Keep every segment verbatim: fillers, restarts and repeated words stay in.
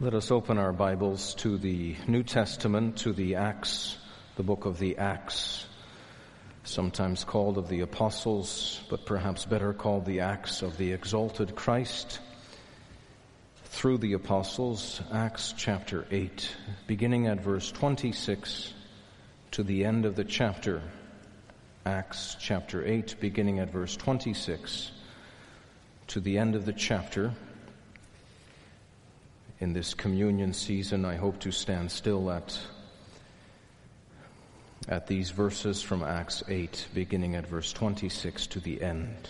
Let us open our Bibles to the New Testament, to the Acts, the book of the Acts, sometimes called of the Apostles, but perhaps better called the Acts of the Exalted Christ. Through the Apostles, Acts chapter eight, beginning at verse twenty-six to the end of the chapter. Acts chapter eight, beginning at verse twenty-six to the end of the chapter. In this communion season, I hope to stand still at, at these verses from Acts eight, beginning at verse twenty-six to the end.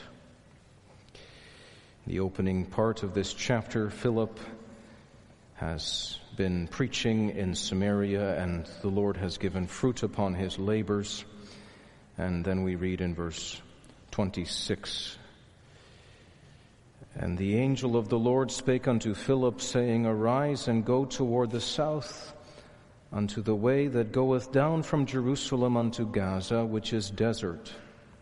The opening part of this chapter, Philip has been preaching in Samaria, and the Lord has given fruit upon his labors. And then we read in verse twenty-six, "And the angel of the Lord spake unto Philip, saying, Arise and go toward the south, unto the way that goeth down from Jerusalem unto Gaza, which is desert.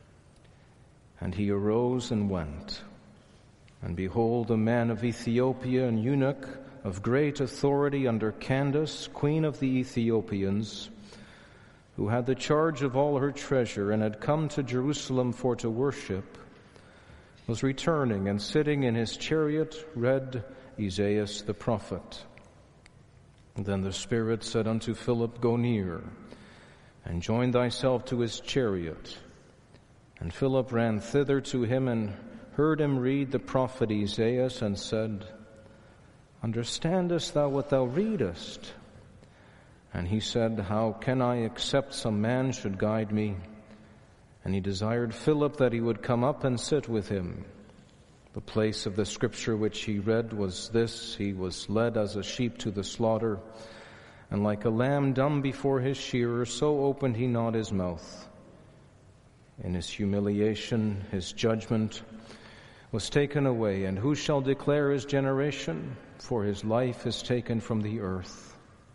And he arose and went. And behold, a man of Ethiopia, an eunuch of great authority under Candace, queen of the Ethiopians, who had the charge of all her treasure, and had come to Jerusalem for to worship, was returning, and sitting in his chariot read Isaiah the prophet. And then the Spirit said unto Philip, Go near, and join thyself to his chariot. And Philip ran thither to him, and heard him read the prophet Isaiah, and said, Understandest thou what thou readest? And he said, How can I, except some man should guide me? And he desired Philip that he would come up and sit with him. The place of the scripture which he read was this: He was led as a sheep to the slaughter, and like a lamb dumb before his shearer, so opened he not his mouth. In his humiliation his judgment was taken away, and who shall declare his generation? For his life is taken from the earth.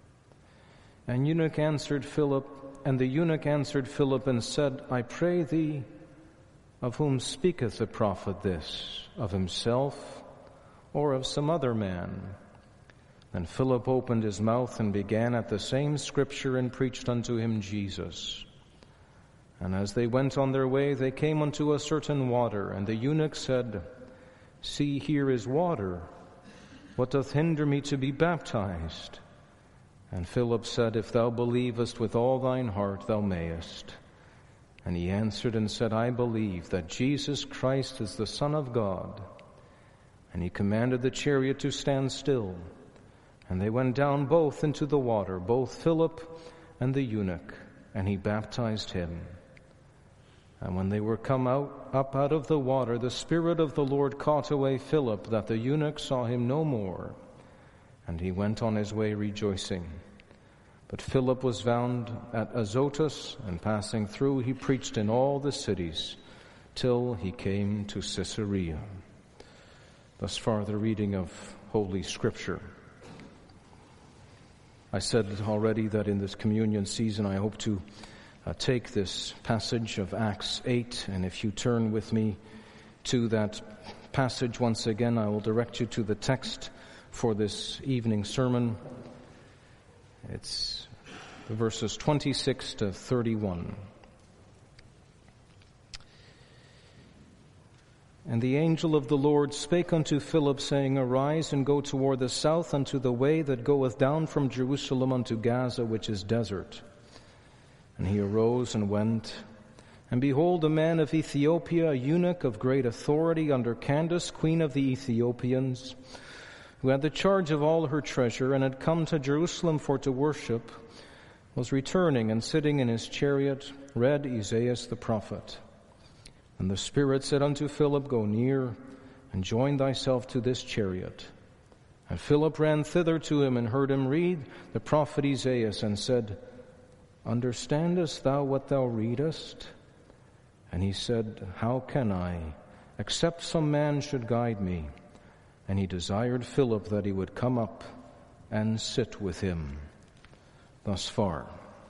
And eunuch answered Philip, and the eunuch answered Philip and said, I pray thee, of whom speaketh the prophet this? Of himself, or of some other man? Then Philip opened his mouth and began at the same scripture, and preached unto him Jesus. And as they went on their way, they came unto a certain water, and the eunuch said, See, here is water. What doth hinder me to be baptized? And Philip said, If thou believest with all thine heart, thou mayest. And he answered and said, I believe that Jesus Christ is the Son of God. And he commanded the chariot to stand still. And they went down both into the water, both Philip and the eunuch, and he baptized him. And when they were come out up out of the water, the Spirit of the Lord caught away Philip, that the eunuch saw him no more. And he went on his way rejoicing. But Philip was found at Azotus, and passing through he preached in all the cities, till he came to Caesarea. Thus far the reading of Holy Scripture. I said already that in this communion season I hope to uh, take this passage of Acts eight, and if you turn with me to that passage once again, I will direct you to the text for this evening sermon. It's the verses twenty-six to thirty-one. And the angel of the Lord spake unto Philip, saying, Arise and go toward the south unto the way that goeth down from Jerusalem unto Gaza, which is desert. And he arose and went. And behold, a man of Ethiopia, a eunuch of great authority under Candace, queen of the Ethiopians, who had the charge of all her treasure, and had come to Jerusalem for to worship, was returning, and sitting in his chariot read Isaiah the prophet. And the Spirit said unto Philip, Go near, and join thyself to this chariot. And Philip ran thither to him, and heard him read the prophet Isaiah, and said, Understandest thou what thou readest? And he said, How can I, except some man should guide me? And he desired Philip that he would come up and sit with him. Thus far.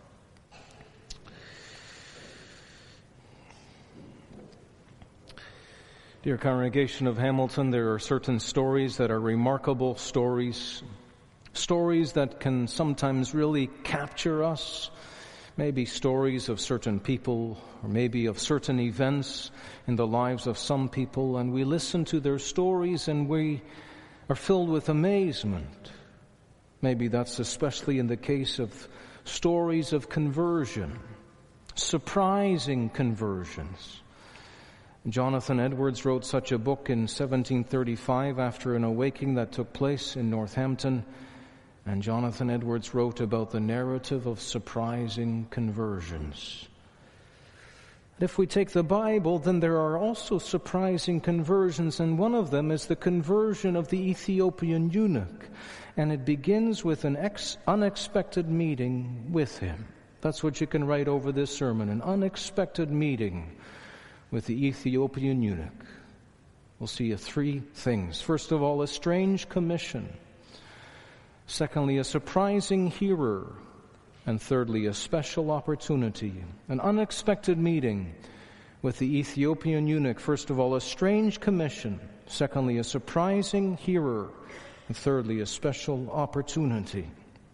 Dear congregation of Hamilton, there are certain stories that are remarkable stories stories that can sometimes really capture us, maybe stories of certain people or maybe of certain events in the lives of some people, and we listen to their stories and we are filled with amazement. Maybe that's especially in the case of stories of conversion, surprising conversions. Jonathan Edwards wrote such a book in seventeen thirty-five after an awakening that took place in Northampton. And Jonathan Edwards wrote about the narrative of surprising conversions. If we take the Bible, then there are also surprising conversions, and one of them is the conversion of the Ethiopian eunuch. And it begins with an ex- unexpected meeting with him. That's what you can write over this sermon, an unexpected meeting with the Ethiopian eunuch. We'll see three things. First of all, a strange commission. Secondly, a surprising hearer. And thirdly, a special opportunity. An unexpected meeting with the Ethiopian eunuch. First of all, a strange commission. Secondly, a surprising hearer. And thirdly, a special opportunity.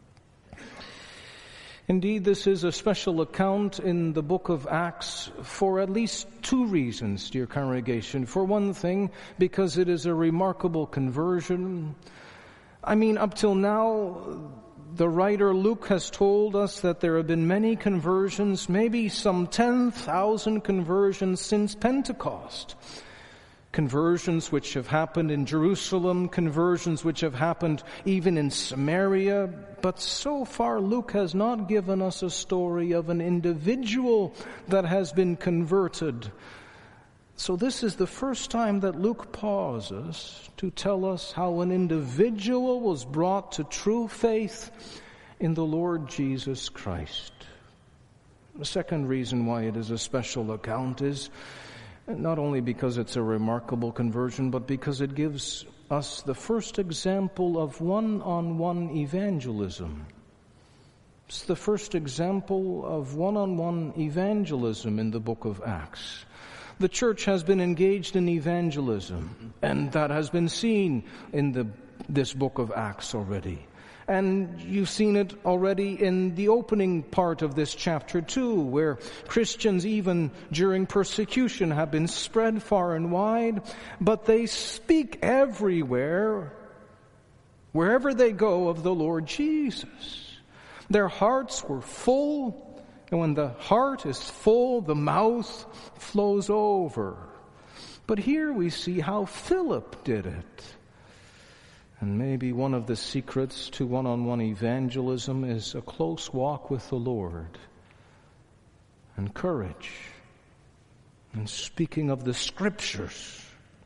Indeed, this is a special account in the book of Acts for at least two reasons, dear congregation. For one thing, because it is a remarkable conversion. I mean, up till now, the writer Luke has told us that there have been many conversions, maybe some ten thousand conversions since Pentecost. Conversions which have happened in Jerusalem, conversions which have happened even in Samaria. But so far, Luke has not given us a story of an individual that has been converted. So this is the first time that Luke pauses to tell us how an individual was brought to true faith in the Lord Jesus Christ. The second reason why it is a special account is not only because it's a remarkable conversion, but because it gives us the first example of one-on-one evangelism. It's the first example of one-on-one evangelism in the book of Acts. The church has been engaged in evangelism, and that has been seen in the, this book of Acts already. And you've seen it already in the opening part of this chapter too, where Christians even during persecution have been spread far and wide, but they speak everywhere, wherever they go, of the Lord Jesus. Their hearts were full. And when the heart is full, the mouth flows over. But here we see how Philip did it. And maybe one of the secrets to one-on-one evangelism is a close walk with the Lord. And courage. And speaking of the Scriptures.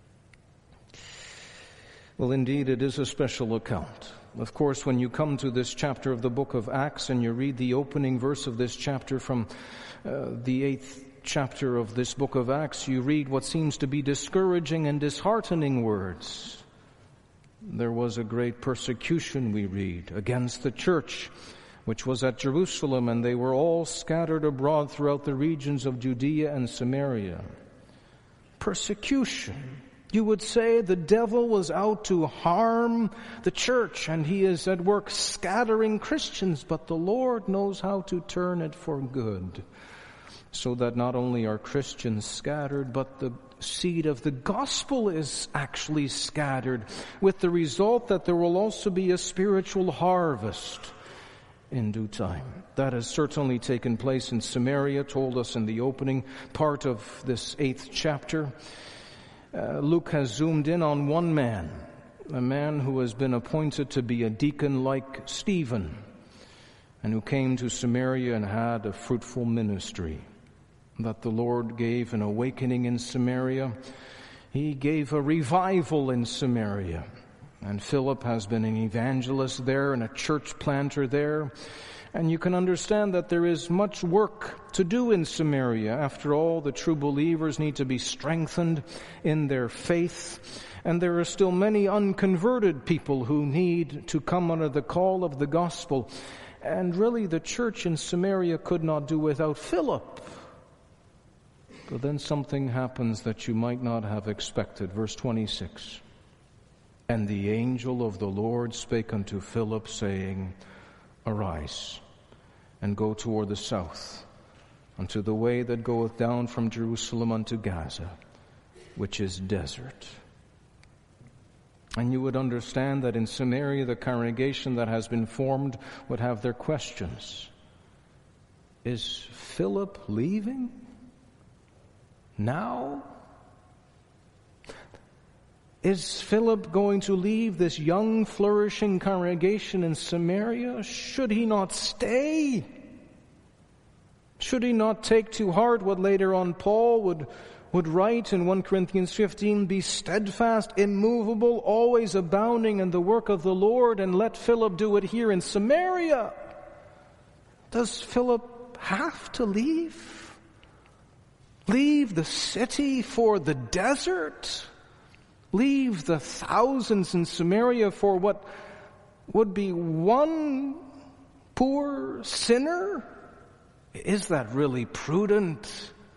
Well, indeed, it is a special account. Of course, when you come to this chapter of the book of Acts and you read the opening verse of this chapter from uh, the eighth chapter of this book of Acts, you read what seems to be discouraging and disheartening words. There was a great persecution, we read, against the church, which was at Jerusalem, and they were all scattered abroad throughout the regions of Judea and Samaria. Persecution. You would say the devil was out to harm the church, and he is at work scattering Christians, but the Lord knows how to turn it for good, so that not only are Christians scattered, but the seed of the gospel is actually scattered, with the result that there will also be a spiritual harvest in due time. That has certainly taken place in Samaria, told us in the opening part of this eighth chapter. Uh, Luke has zoomed in on one man, a man who has been appointed to be a deacon like Stephen, and who came to Samaria and had a fruitful ministry. That the Lord gave an awakening in Samaria. He gave a revival in Samaria. And Philip has been an evangelist there and a church planter there. And you can understand that there is much work to do in Samaria. After all, the true believers need to be strengthened in their faith. And there are still many unconverted people who need to come under the call of the gospel. And really, the church in Samaria could not do without Philip. But then something happens that you might not have expected. Verse twenty-six. And the angel of the Lord spake unto Philip, saying, Arise, and go toward the south, unto the way that goeth down from Jerusalem unto Gaza, which is desert. And you would understand that in Samaria the congregation that has been formed would have their questions. Is Philip leaving? Now? Is Philip going to leave this young, flourishing congregation in Samaria? Should he not stay? Should he not take to heart what later on Paul would, would write in First Corinthians fifteen, be steadfast, immovable, always abounding in the work of the Lord, and let Philip do it here in Samaria? Does Philip have to leave? Leave the city for the desert? Leave the thousands in Samaria for what would be one poor sinner? Is that really prudent?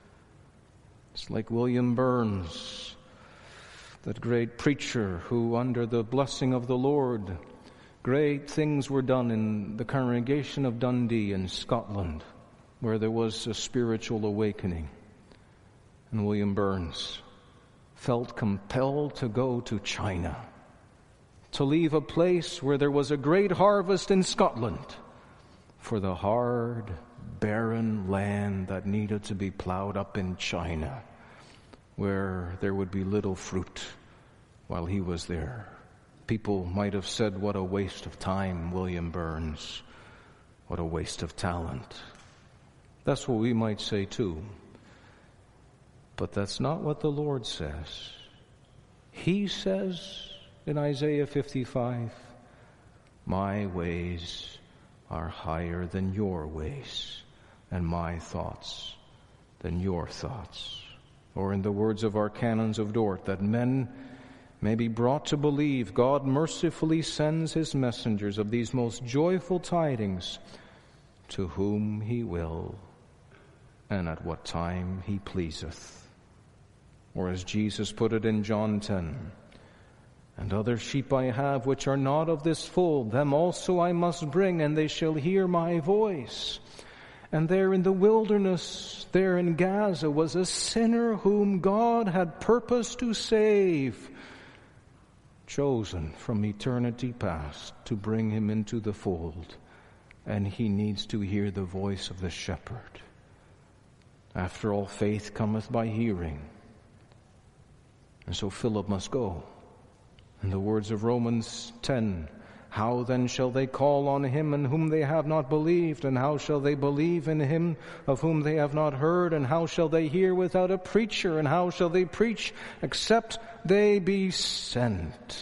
It's like William Burns, that great preacher who, under the blessing of the Lord, great things were done in the congregation of Dundee in Scotland, where there was a spiritual awakening. And William Burns felt compelled to go to China, to leave a place where there was a great harvest in Scotland for the hard, barren land that needed to be plowed up in China, where there would be little fruit while he was there. People might have said, what a waste of time, William Burns. What a waste of talent. That's what we might say too. But that's not what the Lord says. He says in Isaiah fifty-five, my ways are higher than your ways, and my thoughts than your thoughts. Or in the words of our canons of Dort, that men may be brought to believe God mercifully sends his messengers of these most joyful tidings to whom he will and at what time he pleaseth. Or as Jesus put it in John ten, and other sheep I have which are not of this fold, them also I must bring, and they shall hear my voice. And there in the wilderness, there in Gaza, was a sinner whom God had purposed to save, chosen from eternity past to bring him into the fold. And he needs to hear the voice of the shepherd. After all, faith cometh by hearing. And so Philip must go. In the words of Romans ten, how then shall they call on him in whom they have not believed? And how shall they believe in him of whom they have not heard? And how shall they hear without a preacher? And how shall they preach except they be sent?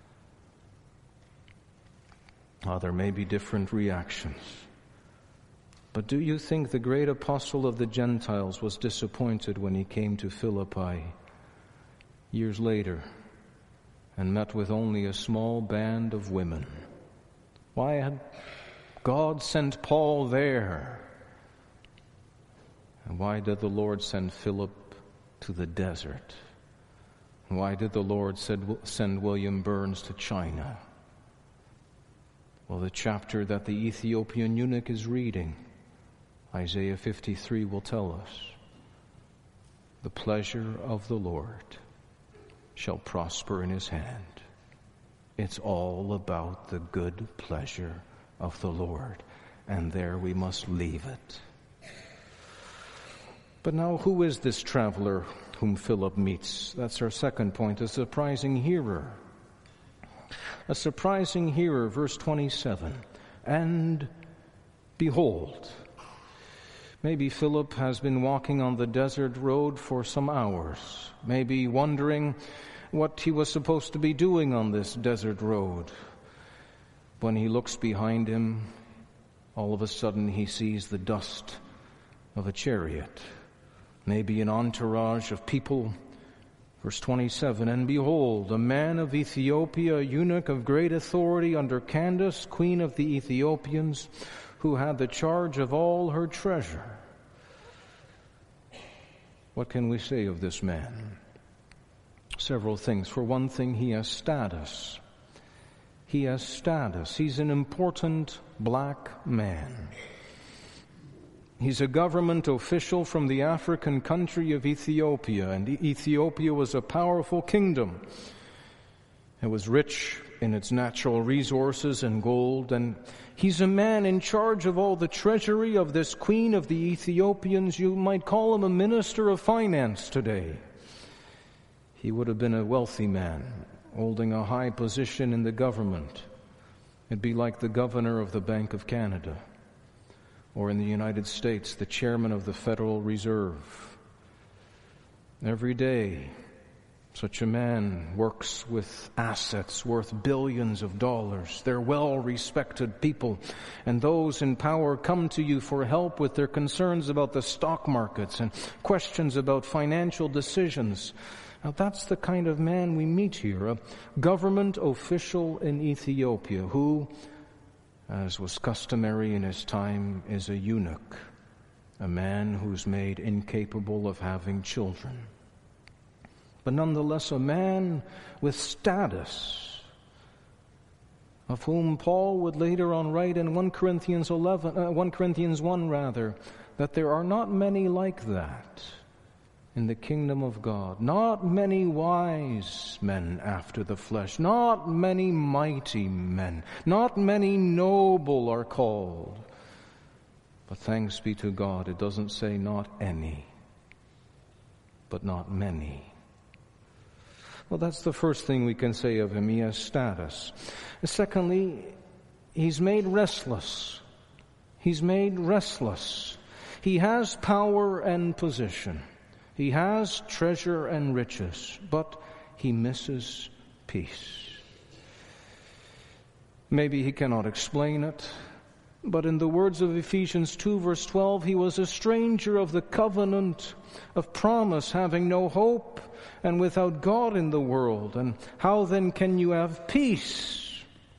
Ah, there may be different reactions. But do you think the great apostle of the Gentiles was disappointed when he came to Philippi years later and met with only a small band of women? Why had God sent Paul there? And why did the Lord send Philip to the desert? And why did the Lord send William Burns to China? Well, the chapter that the Ethiopian eunuch is reading, Isaiah fifty-three, will tell us, the pleasure of the Lord shall prosper in his hand. It's all about the good pleasure of the Lord, and there we must leave it. But now, who is this traveler whom Philip meets? That's our second point, a surprising hearer. A surprising hearer, verse twenty-seven. And behold, maybe Philip has been walking on the desert road for some hours, maybe wondering what he was supposed to be doing on this desert road. When he looks behind him, all of a sudden he sees the dust of a chariot, maybe an entourage of people. Verse twenty-seven, and behold, a man of Ethiopia, a eunuch of great authority under Candace, queen of the Ethiopians, who had the charge of all her treasure. What can we say of this man? Several things. For one thing, he has status. He has status. He's an important black man. He's a government official from the African country of Ethiopia, and Ethiopia was a powerful kingdom. It was rich in its natural resources and gold, and he's a man in charge of all the treasury of this queen of the Ethiopians. You might call him a minister of finance today. He would have been a wealthy man, holding a high position in the government. It'd be like the governor of the Bank of Canada, or in the United States, the chairman of the Federal Reserve. Every day, such a man works with assets worth billions of dollars. They're well-respected people, and those in power come to you for help with their concerns about the stock markets and questions about financial decisions. Now, that's the kind of man we meet here, a government official in Ethiopia who, as was customary in his time, is a eunuch, a man who's made incapable of having children. But nonetheless, a man with status, of whom Paul would later on write in First Corinthians eleven, uh, First Corinthians one rather, that there are not many like that in the kingdom of God. Not many wise men after the flesh. Not many mighty men. Not many noble are called. But thanks be to God, it doesn't say not any, but not many. Well, that's the first thing we can say of him. He has status. Secondly, he's made restless. He's made restless. He has power and position. He has treasure and riches, but he misses peace. Maybe he cannot explain it, but in the words of Ephesians two verse twelve, he was a stranger of the covenant of promise, having no hope and without God in the world. And how then can you have peace?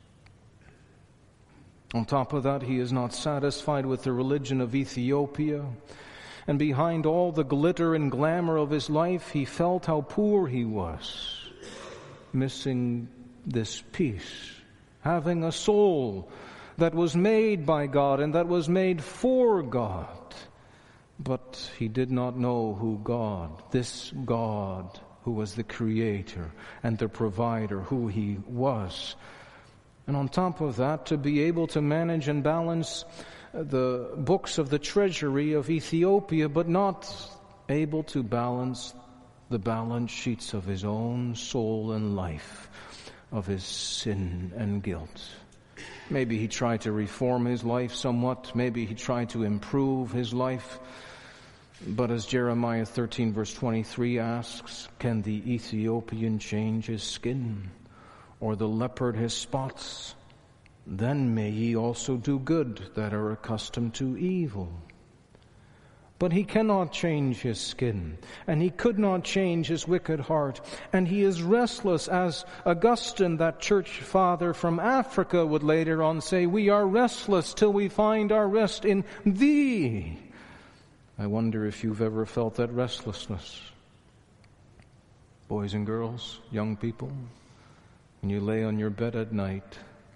On top of that, he is not satisfied with the religion of Ethiopia. And behind all the glitter and glamour of his life, he felt how poor he was, missing this peace, having a soul that was made by God and that was made for God. But he did not know who God, this God who was the creator and the provider, who he was. And on top of that, to be able to manage and balance the books of the treasury of Ethiopia, but not able to balance the balance sheets of his own soul and life, of his sin and guilt. Maybe he tried to reform his life somewhat. Maybe he tried to improve his life. But as Jeremiah thirteen verse twenty-three asks, can the Ethiopian change his skin, or the leopard his spots? Then may ye also do good that are accustomed to evil. But he cannot change his skin, and he could not change his wicked heart, and he is restless, as Augustine, that church father from Africa, would later on say, we are restless till we find our rest in thee. I wonder if you've ever felt that restlessness. Boys and girls, young people, when you lay on your bed at night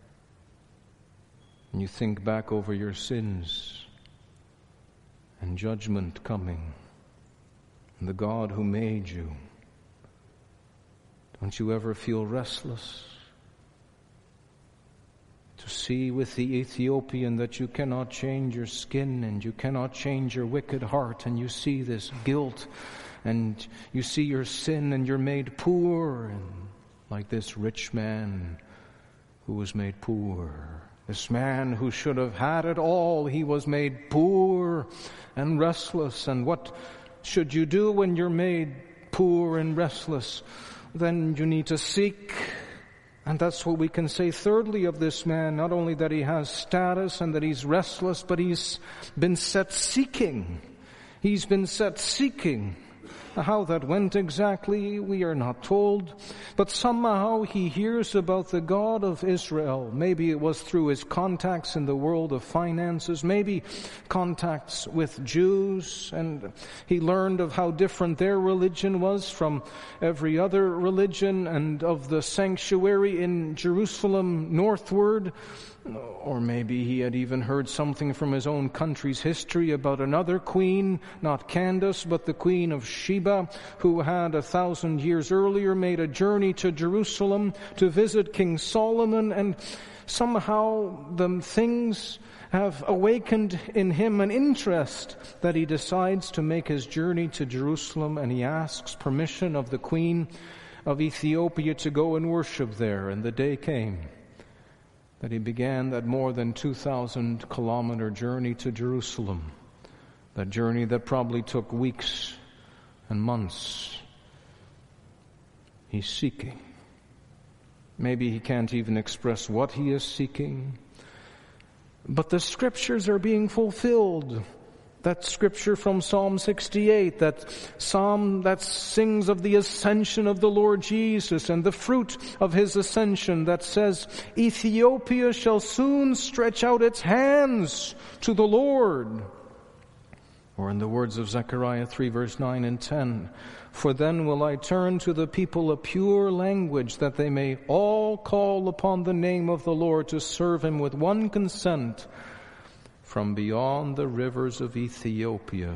and you think back over your sins and judgment coming and the God who made you, don't you ever feel restless? To see with the Ethiopian that you cannot change your skin and you cannot change your wicked heart, and you see this guilt and you see your sin and you're made poor, and like this rich man who was made poor. This man who should have had it all, he was made poor and restless. And what should you do when you're made poor and restless? Then you need to seek. And that's what we can say thirdly of this man, not only that he has status and that he's restless, but he's been set seeking. He's been set seeking. How that went exactly, we are not told. But somehow he hears about the God of Israel. Maybe it was through his contacts in the world of finances, maybe contacts with Jews, and he learned of how different their religion was from every other religion, and of the sanctuary in Jerusalem northward. Or maybe he had even heard something from his own country's history about another queen, not Candace, but the queen of Sheba, who had a thousand years earlier made a journey to Jerusalem to visit King Solomon, and somehow the things have awakened in him an interest that he decides to make his journey to Jerusalem, and he asks permission of the queen of Ethiopia to go and worship there. And the day came that he began that more than two thousand kilometer journey to Jerusalem. That journey that probably took weeks and months. He's seeking. Maybe he can't even express what he is seeking. But the scriptures are being fulfilled. That scripture from Psalm sixty-eight, that psalm that sings of the ascension of the Lord Jesus and the fruit of his ascension, that says, Ethiopia shall soon stretch out its hands to the Lord. Or in the words of Zechariah three, verse nine and ten, for then will I turn to the people a pure language, that they may all call upon the name of the Lord to serve him with one consent, from beyond the rivers of Ethiopia.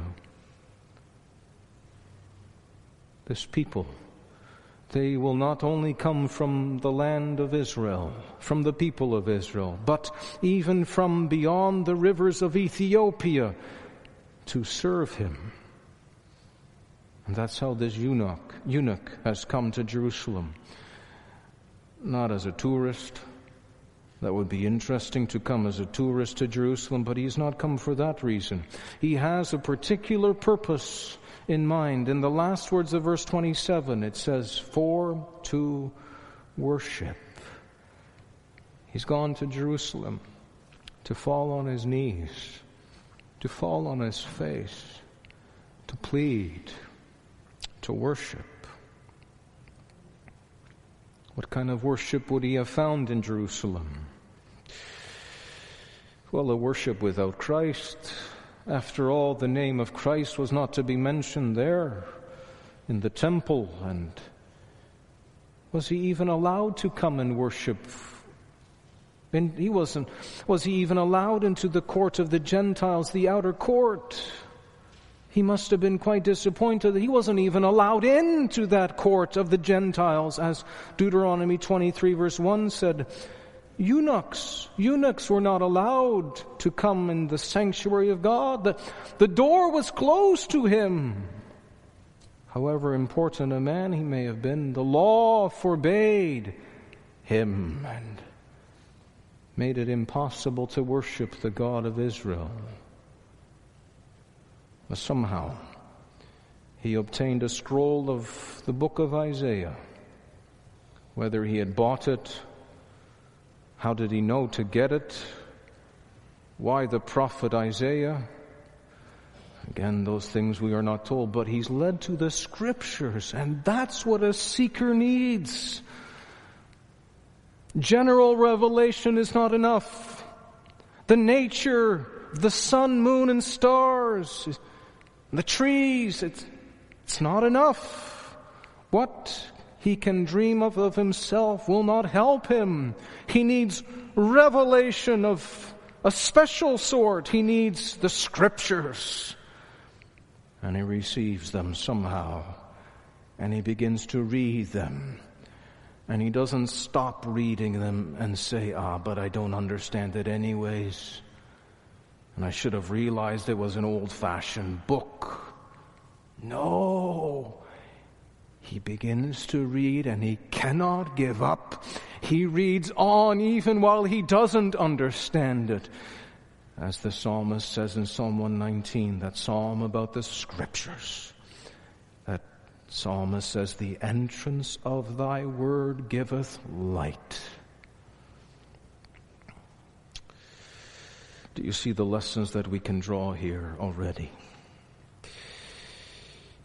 This people, they will not only come from the land of Israel, from the people of Israel, but even from beyond the rivers of Ethiopia to serve him. And that's how this eunuch, eunuch has come to Jerusalem. Not as a tourist. That would be interesting to come as a tourist to Jerusalem, but he's not come for that reason. He has a particular purpose in mind. In the last words of verse twenty-seven, it says, for to worship. He's gone to Jerusalem to fall on his knees, to fall on his face, to plead, to worship. What kind of worship would he have found in Jerusalem? Well, a worship without Christ. After all, the name of Christ was not to be mentioned there in the temple. And was he even allowed to come and worship? And he wasn't. Was he even allowed into the court of the Gentiles, the outer court? He must have been quite disappointed that he wasn't even allowed into that court of the Gentiles, as Deuteronomy twenty-three verse one said. Eunuchs, eunuchs were not allowed to come in the sanctuary of God. The, the door was closed to him. However important a man he may have been, the law forbade him and made it impossible to worship the God of Israel. But somehow, he obtained a scroll of the book of Isaiah. Whether he had bought it, how did he know to get it? Why the prophet Isaiah? Again, those things we are not told, but he's led to the scriptures, and that's what a seeker needs. General revelation is not enough. The nature, the sun, moon, and stars, the trees, it's, it's not enough. What he can dream of of himself will not help him. He needs revelation of a special sort. He needs the scriptures. And he receives them somehow. And he begins to read them. And he doesn't stop reading them and say, ah, but I don't understand it anyways. And I should have realized it was an old-fashioned book. No. He begins to read and he cannot give up. He reads on even while he doesn't understand it. As the psalmist says in Psalm one nineteen, that psalm about the scriptures. That psalmist says, the entrance of thy word giveth light. Do you see the lessons that we can draw here already?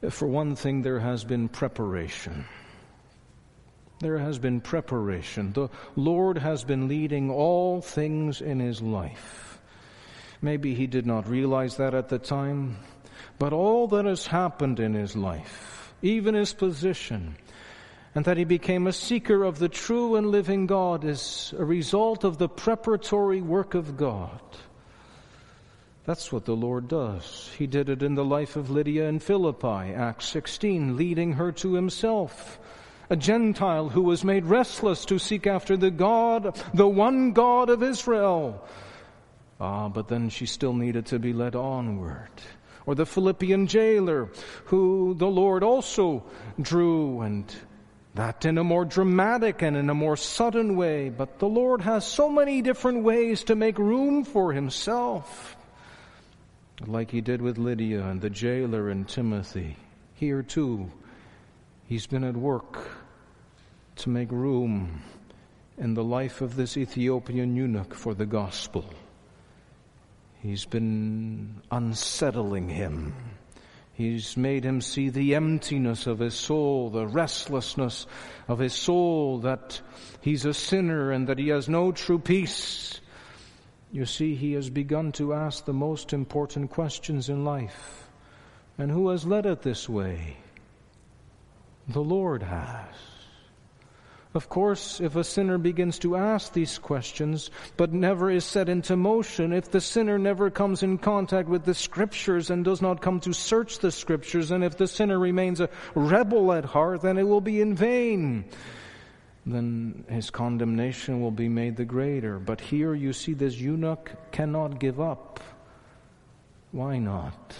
For one thing, there has been preparation. There has been preparation. The Lord has been leading all things in his life. Maybe he did not realize that at the time, but all that has happened in his life, even his position, and that he became a seeker of the true and living God, is a result of the preparatory work of God. That's what the Lord does. He did it in the life of Lydia in Philippi, Acts sixteen, leading her to himself. A Gentile who was made restless to seek after the God, the one God of Israel. Ah, but then she still needed to be led onward. Or the Philippian jailer who the Lord also drew, and that in a more dramatic and in a more sudden way. But the Lord has so many different ways to make room for himself. Like he did with Lydia and the jailer and Timothy. Here too, he's been at work to make room in the life of this Ethiopian eunuch for the gospel. He's been unsettling him. He's made him see the emptiness of his soul, the restlessness of his soul, that he's a sinner and that he has no true peace. You see, he has begun to ask the most important questions in life. And who has led it this way? The Lord has. Of course, if a sinner begins to ask these questions, but never is set into motion, if the sinner never comes in contact with the Scriptures and does not come to search the Scriptures, and if the sinner remains a rebel at heart, then it will be in vain. Then his condemnation will be made the greater. But here you see this eunuch cannot give up. Why not?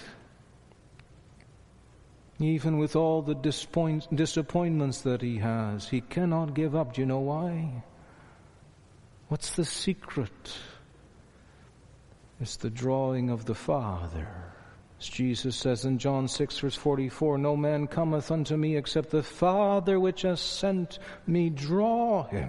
Even with all the disappoint, disappointments that he has, he cannot give up. Do you know why? What's the secret? It's the drawing of the Father. As Jesus says in John six, verse forty-four, "No man cometh unto me except the Father which has sent me draw him."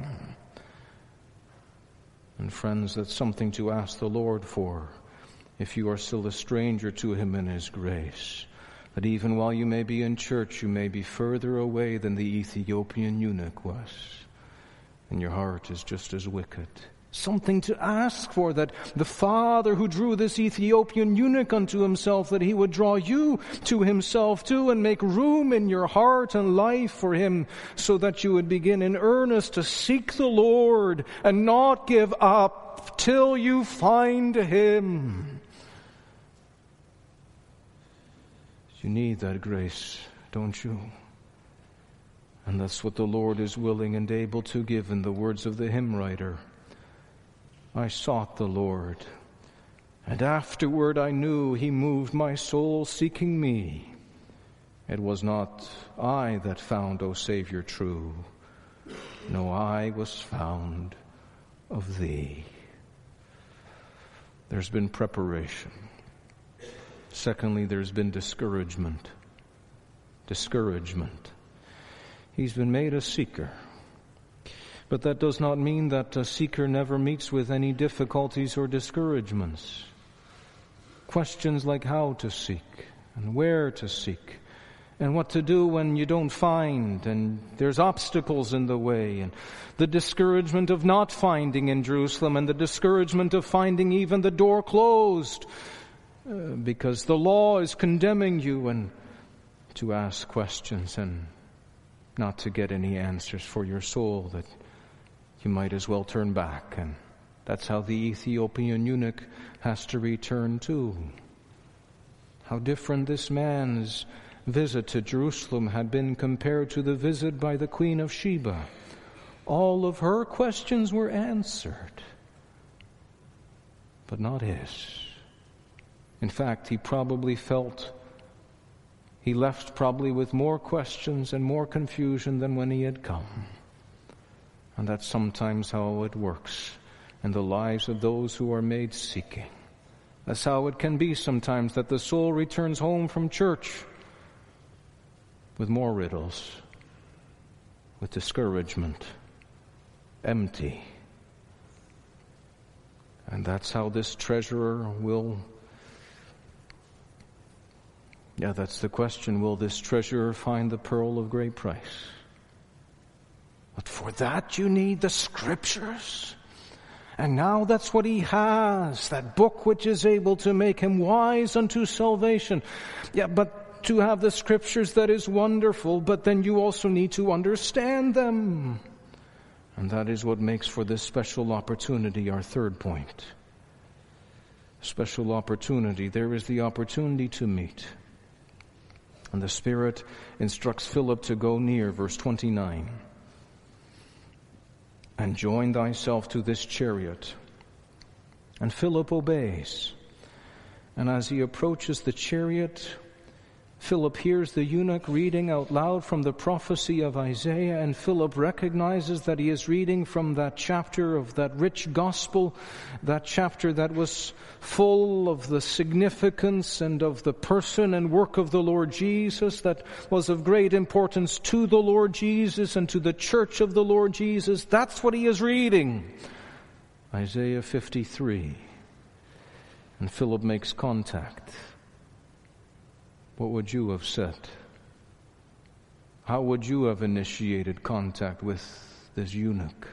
And friends, that's something to ask the Lord for, if you are still a stranger to him in his grace. That even while you may be in church, you may be further away than the Ethiopian eunuch was. And your heart is just as wicked. Something to ask for, that the Father who drew this Ethiopian eunuch unto himself, that he would draw you to himself too and make room in your heart and life for him, so that you would begin in earnest to seek the Lord and not give up till you find him. You need that grace, don't you? And that's what the Lord is willing and able to give in the words of the hymn writer. I sought the Lord, and afterward I knew he moved my soul seeking me. It was not I that found, O Savior, true. No, I was found of thee. There's been preparation. Secondly, there's been discouragement. Discouragement. He's been made a seeker. But that does not mean that a seeker never meets with any difficulties or discouragements. Questions like how to seek, and where to seek, and what to do when you don't find, and there's obstacles in the way, and the discouragement of not finding in Jerusalem, and the discouragement of finding even the door closed, Uh, because the law is condemning you, and to ask questions and not to get any answers for your soul, that you might as well turn back. And that's how the Ethiopian eunuch has to return too. How different this man's visit to Jerusalem had been compared to the visit by the Queen of Sheba. All of her questions were answered, but not his. In fact, he probably felt he left probably with more questions and more confusion than when he had come. And that's sometimes how it works in the lives of those who are made seeking. That's how it can be sometimes, that the soul returns home from church with more riddles, with discouragement, empty. And that's how this treasurer will Yeah, that's the question. Will this treasurer find the pearl of great price? But for that you need the Scriptures. And now that's what he has, that book which is able to make him wise unto salvation. Yeah, but to have the Scriptures, that is wonderful, but then you also need to understand them. And that is what makes for this special opportunity our third point. Special opportunity. There is the opportunity to meet. And the Spirit instructs Philip to go near, verse twenty-nine. And join thyself to this chariot. And Philip obeys. And as he approaches the chariot, Philip hears the eunuch reading out loud from the prophecy of Isaiah, and Philip recognizes that he is reading from that chapter of that rich gospel, that chapter that was full of the significance and of the person and work of the Lord Jesus, that was of great importance to the Lord Jesus and to the church of the Lord Jesus. That's what he is reading. Isaiah fifty-three. And Philip makes contact. What would you have said? How would you have initiated contact with this eunuch?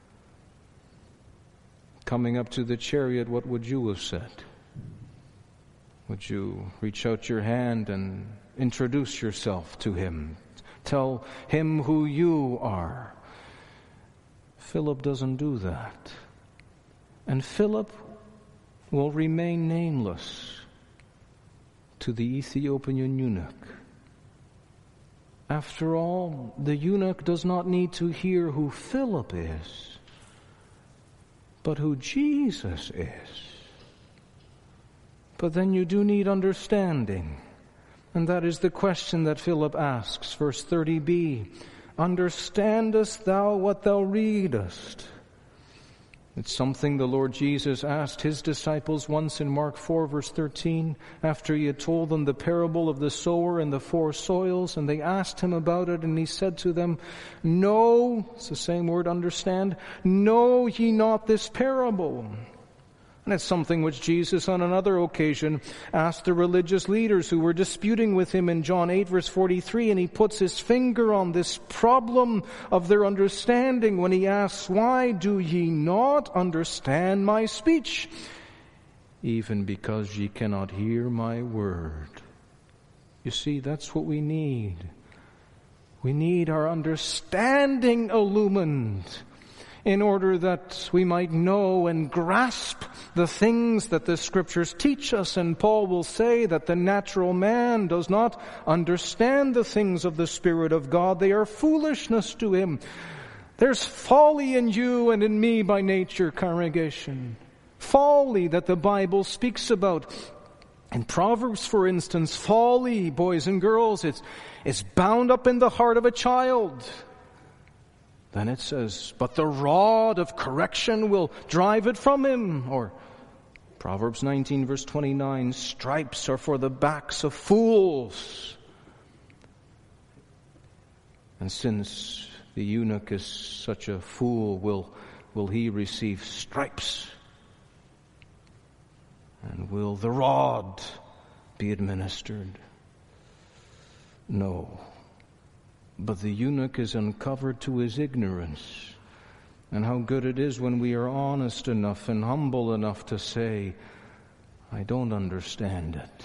Coming up to the chariot, what would you have said? Would you reach out your hand and introduce yourself to him? Tell him who you are. Philip doesn't do that. And Philip will remain nameless to the Ethiopian eunuch. After all, the eunuch does not need to hear who Philip is, but who Jesus is. But then you do need understanding, and that is the question that Philip asks. Verse thirty b, understandest thou what thou readest? It's something the Lord Jesus asked his disciples once in Mark four, verse thirteen, after he had told them the parable of the sower and the four soils, and they asked him about it, and he said to them, know, it's the same word, understand, know ye not this parable? And it's something which Jesus on another occasion asked the religious leaders who were disputing with him in John eight verse forty-three, and he puts his finger on this problem of their understanding when he asks, why do ye not understand my speech? Even because ye cannot hear my word. You see, that's what we need. We need our understanding illumined, in order that we might know and grasp the things that the Scriptures teach us. And Paul will say that the natural man does not understand the things of the Spirit of God. They are foolishness to him. There's folly in you and in me by nature, congregation. Folly that the Bible speaks about. In Proverbs, for instance, folly, boys and girls, it's, it's bound up in the heart of a child. Then it says, but the rod of correction will drive it from him. Or Proverbs nineteen verse twenty-nine, stripes are for the backs of fools. And since the eunuch is such a fool, will, will he receive stripes? And will the rod be administered? No. But the eunuch is uncovered to his ignorance. And how good it is when we are honest enough and humble enough to say, I don't understand it.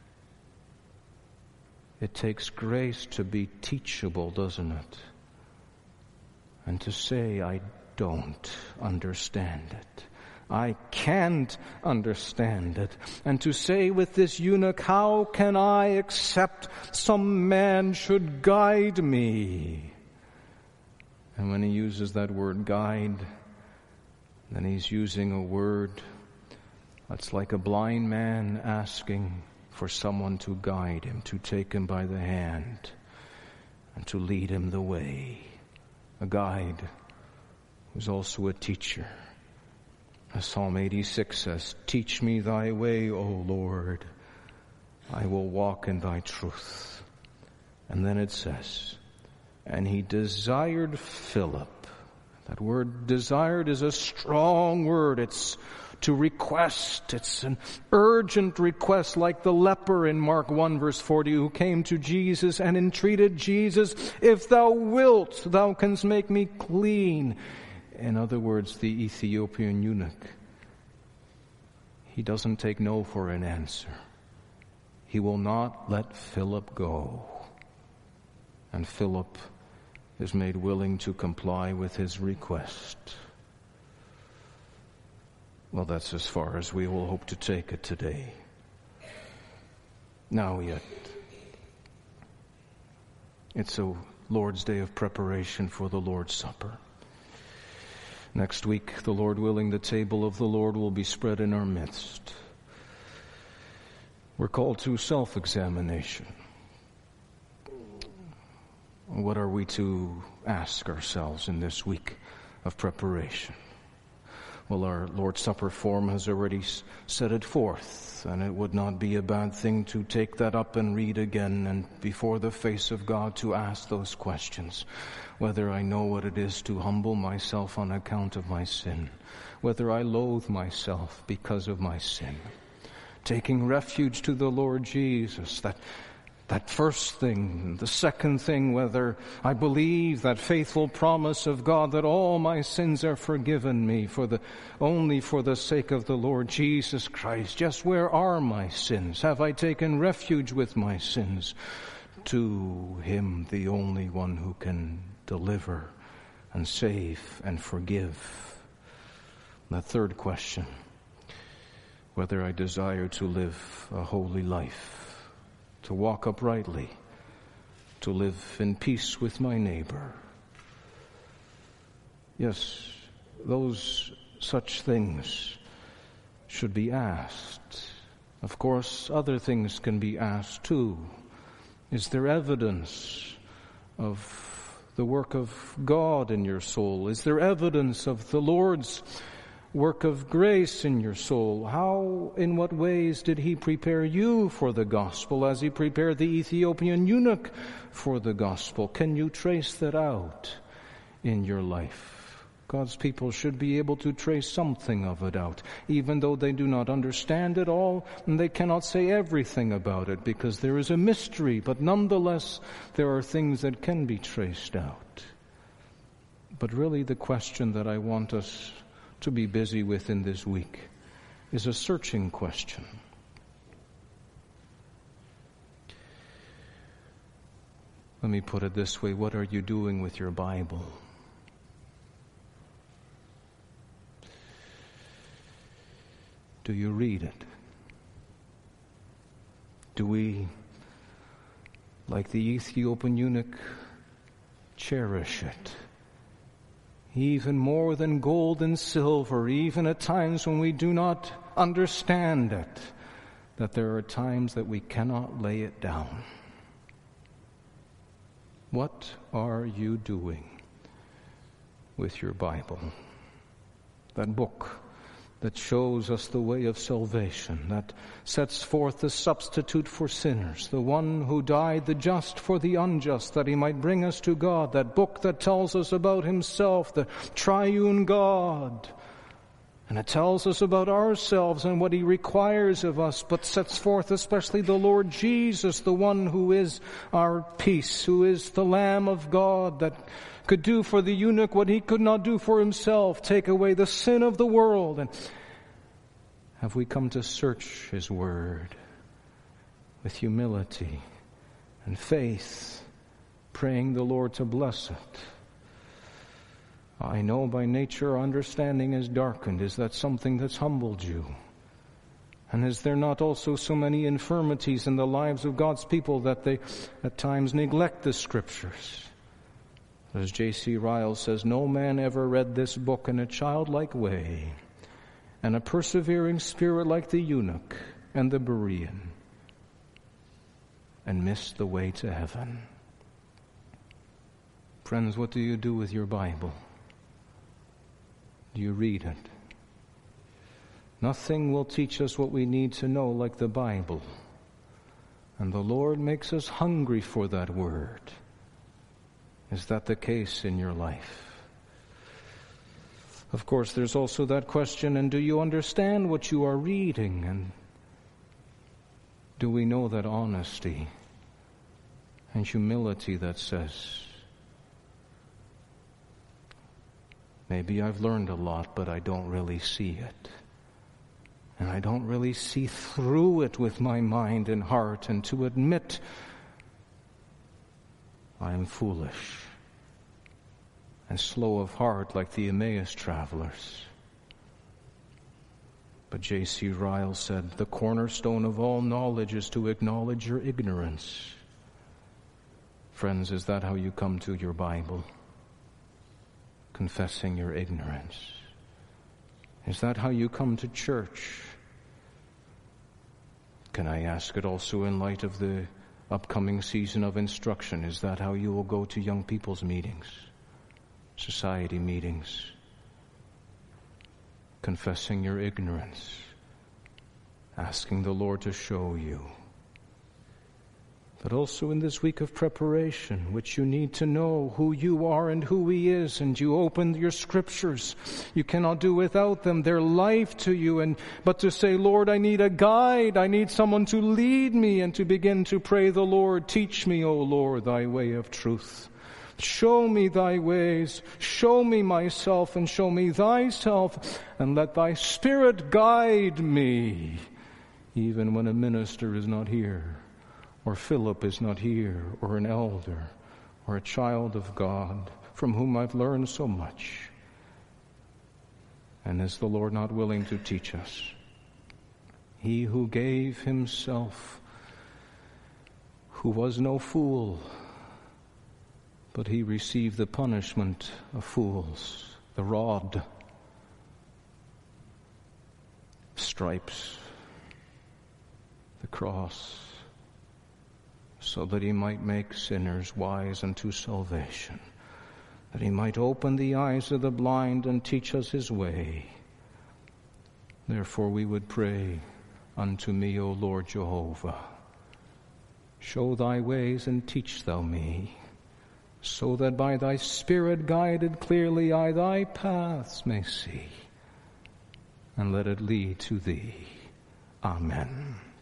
It takes grace to be teachable, doesn't it? And to say, I don't understand it. I can't understand it. And to say with this eunuch, how can I accept some man should guide me? And when he uses that word guide, then he's using a word that's like a blind man asking for someone to guide him, to take him by the hand, and to lead him the way. A guide who's also a teacher. As Psalm eighty-six says, teach me thy way, O Lord. I will walk in thy truth. And then it says, and he desired Philip. That word desired is a strong word. It's to request. It's an urgent request, like the leper in Mark one verse forty who came to Jesus and entreated Jesus, "If thou wilt, thou canst make me clean." In other words, the Ethiopian eunuch, he doesn't take no for an answer. He will not let Philip go. And Philip is made willing to comply with his request. Well, that's as far as we will hope to take it today. Now yet, it's a Lord's Day of preparation for the Lord's Supper. Next week, the Lord willing, the table of the Lord will be spread in our midst. We're called to self-examination. What are we to ask ourselves in this week of preparation? Well, our Lord's Supper form has already set it forth, and it would not be a bad thing to take that up and read again, and before the face of God to ask those questions. Whether I know what it is to humble myself on account of my sin, whether I loathe myself because of my sin. Taking refuge to the Lord Jesus, that That first thing. The second thing, whether I believe that faithful promise of God that all my sins are forgiven me for the only for the sake of the Lord Jesus Christ. Just where are my sins? Have I taken refuge with my sins to Him, the only one who can deliver and save and forgive? The third question, whether I desire to live a holy life, to walk uprightly, to live in peace with my neighbor. Yes, those such things should be asked. Of course, other things can be asked too. Is there evidence of the work of God in your soul? Is there evidence of the Lord's work of grace in your soul? How, in what ways did He prepare you for the gospel as He prepared the Ethiopian eunuch for the gospel? Can you trace that out in your life? God's people should be able to trace something of it out, even though they do not understand it all, and they cannot say everything about it because there is a mystery, but nonetheless there are things that can be traced out. But really the question that I want us to be busy with in this week is a searching question. Let me put it this way. What are you doing with your Bible? Do you read it? Do we, like the Ethiopian eunuch, cherish it? Even more than gold and silver, even at times when we do not understand it, that there are times that we cannot lay it down. What are you doing with your Bible? That book that shows us the way of salvation, that sets forth the substitute for sinners, the one who died, the just for the unjust, that He might bring us to God, that book that tells us about Himself, the triune God. And it tells us about ourselves and what He requires of us, but sets forth especially the Lord Jesus, the one who is our peace, who is the Lamb of God that could do for the eunuch what he could not do for himself, take away the sin of the world. And have we come to search His Word with humility and faith, praying the Lord to bless it? I know by nature our understanding is darkened. Is that something that's humbled you? And is there not also so many infirmities in the lives of God's people that they at times neglect the Scriptures? As J C Ryle says, no man ever read this book in a childlike way, and a persevering spirit like the eunuch and the Berean, and missed the way to heaven. Friends, what do you do with your Bible? Do you read it? Nothing will teach us what we need to know like the Bible. And the Lord makes us hungry for that Word. Is that the case in your life? Of course, there's also that question, and do you understand what you are reading? And do we know that honesty and humility that says, maybe I've learned a lot, but I don't really see it. And I don't really see through it with my mind and heart, and to admit I am foolish and slow of heart like the Emmaus travelers. But J C Ryle said, the cornerstone of all knowledge is to acknowledge your ignorance. Friends, is that how you come to your Bible? Confessing your ignorance. Is that how you come to church? Can I ask it also in light of the upcoming season of instruction? Is that how you will go to young people's meetings, society meetings? Confessing your ignorance, asking the Lord to show you. But also in this week of preparation, which you need to know who you are and who He is, and you open your scriptures. You cannot do without them. They're life to you. And but to say, Lord, I need a guide. I need someone to lead me, and to begin to pray the Lord, teach me, O Lord, thy way of truth. Show me thy ways. Show me myself, and show me thyself, and let thy Spirit guide me, even when a minister is not here, or Philip is not here, or an elder, or a child of God from whom I've learned so much. And is the Lord not willing to teach us? He who gave himself, who was no fool, but he received the punishment of fools, the rod, stripes, the cross, so that he might make sinners wise unto salvation, that he might open the eyes of the blind and teach us his way. Therefore we would pray, unto me, O Lord Jehovah, show thy ways and teach thou me, so that by thy Spirit guided clearly I thy paths may see, and let it lead to thee. Amen.